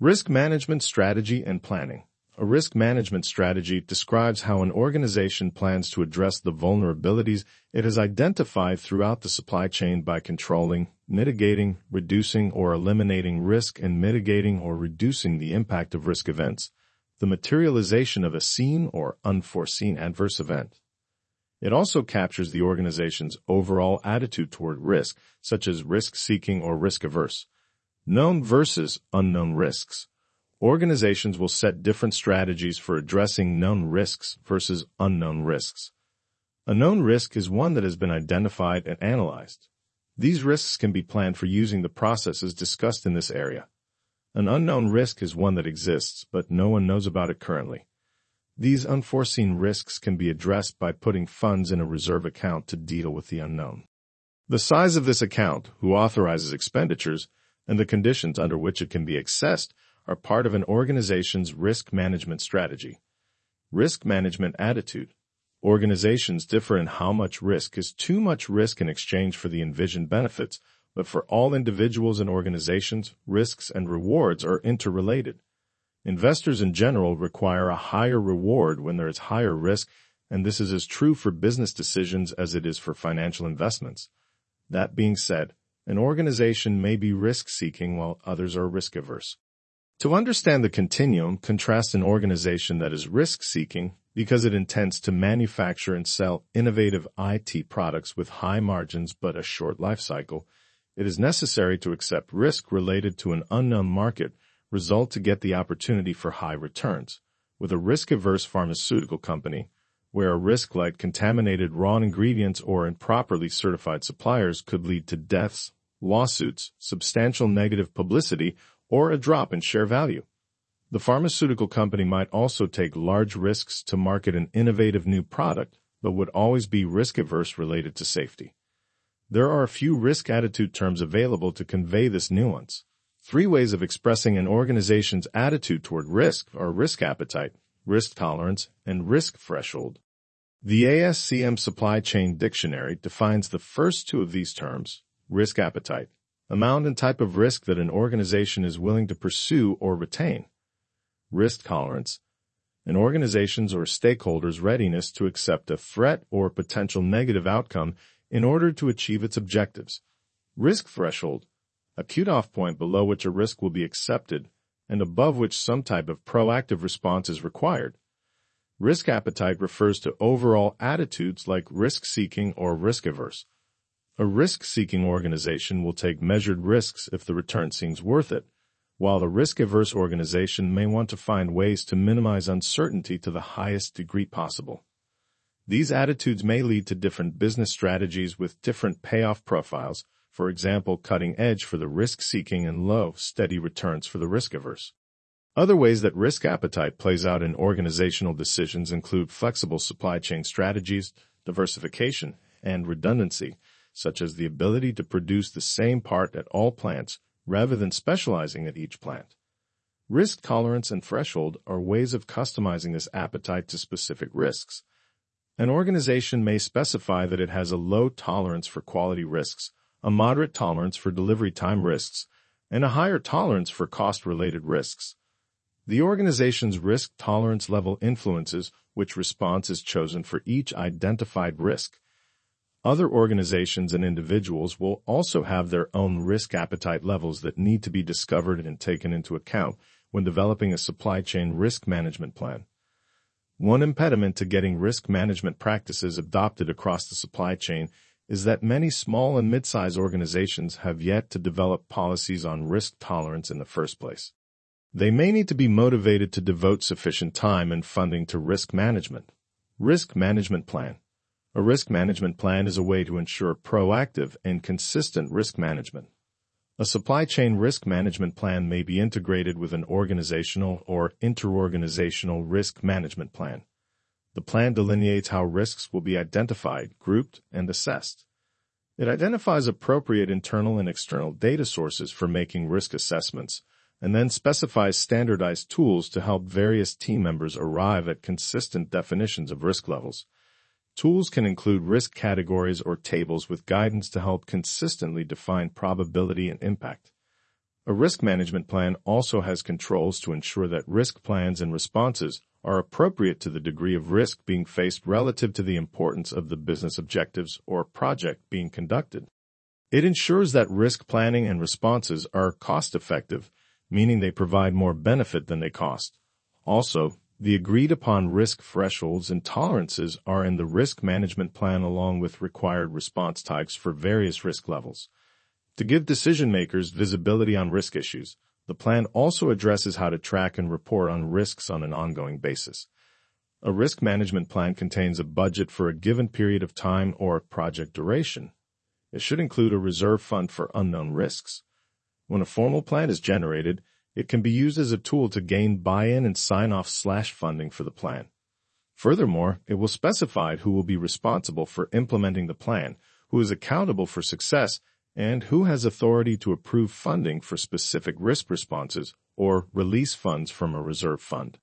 Risk management strategy and planning. A risk management strategy describes how an organization plans to address the vulnerabilities it has identified throughout the supply chain by controlling, mitigating, reducing, or eliminating risk and mitigating or reducing the impact of risk events, the materialization of a seen or unforeseen adverse event. It also captures the organization's overall attitude toward risk, such as risk-seeking or risk-averse. Known versus unknown risks. Organizations will set different strategies for addressing known risks versus unknown risks. A known risk is one that has been identified and analyzed. These risks can be planned for using the processes discussed in this area. An unknown risk is one that exists, but no one knows about it currently. These unforeseen risks can be addressed by putting funds in a reserve account to deal with the unknown. The size of this account, who authorizes expenditures, and the conditions under which it can be accessed are part of an organization's risk management strategy. Risk management attitude. Organizations differ in how much risk is too much risk in exchange for the envisioned benefits, but for all individuals and organizations, risks and rewards are interrelated. Investors in general require a higher reward when there is higher risk, and this is as true for business decisions as it is for financial investments. That being said, an organization may be risk-seeking while others are risk-averse. To understand the continuum, contrast an organization that is risk-seeking because it intends to manufacture and sell innovative IT products with high margins but a short life cycle. It is necessary to accept risk related to an unknown market result to get the opportunity for high returns. With a risk-averse pharmaceutical company, where a risk like contaminated raw ingredients or improperly certified suppliers could lead to deaths, lawsuits, substantial negative publicity, or a drop in share value. The pharmaceutical company might also take large risks to market an innovative new product, but would always be risk-averse related to safety. There are a few risk attitude terms available to convey this nuance. 3 ways of expressing an organization's attitude toward risk are risk appetite, risk tolerance, and risk threshold. The ASCM Supply Chain Dictionary defines the first 2 of these terms, risk appetite, amount and type of risk that an organization is willing to pursue or retain. Risk tolerance, an organization's or stakeholders' readiness to accept a threat or potential negative outcome in order to achieve its objectives. Risk threshold, a cutoff point below which a risk will be accepted and above which some type of proactive response is required. Risk appetite refers to overall attitudes like risk-seeking or risk-averse. A risk-seeking organization will take measured risks if the return seems worth it, while a risk-averse organization may want to find ways to minimize uncertainty to the highest degree possible. These attitudes may lead to different business strategies with different payoff profiles, for example, cutting edge for the risk-seeking and low, steady returns for the risk-averse. Other ways that risk appetite plays out in organizational decisions include flexible supply chain strategies, diversification, and redundancy, such as the ability to produce the same part at all plants rather than specializing at each plant. Risk tolerance and threshold are ways of customizing this appetite to specific risks. An organization may specify that it has a low tolerance for quality risks, a moderate tolerance for delivery time risks, and a higher tolerance for cost-related risks. The organization's risk tolerance level influences which response is chosen for each identified risk. Other organizations and individuals will also have their own risk appetite levels that need to be discovered and taken into account when developing a supply chain risk management plan. One impediment to getting risk management practices adopted across the supply chain is that many small and mid-sized organizations have yet to develop policies on risk tolerance in the first place. They may need to be motivated to devote sufficient time and funding to risk management. Risk management plan. A risk management plan is a way to ensure proactive and consistent risk management. A supply chain risk management plan may be integrated with an organizational or interorganizational risk management plan. The plan delineates how risks will be identified, grouped, and assessed. It identifies appropriate internal and external data sources for making risk assessments, and then specifies standardized tools to help various team members arrive at consistent definitions of risk levels. Tools can include risk categories or tables with guidance to help consistently define probability and impact. A risk management plan also has controls to ensure that risk plans and responses are appropriate to the degree of risk being faced relative to the importance of the business objectives or project being conducted. It ensures that risk planning and responses are cost-effective, meaning they provide more benefit than they cost. Also, the agreed-upon risk thresholds and tolerances are in the risk management plan along with required response types for various risk levels. To give decision-makers visibility on risk issues, the plan also addresses how to track and report on risks on an ongoing basis. A risk management plan contains a budget for a given period of time or project duration. It should include a reserve fund for unknown risks. When a formal plan is generated, it can be used as a tool to gain buy-in and sign-off/funding for the plan. Furthermore, it will specify who will be responsible for implementing the plan, who is accountable for success, and who has authority to approve funding for specific risk responses or release funds from a reserve fund.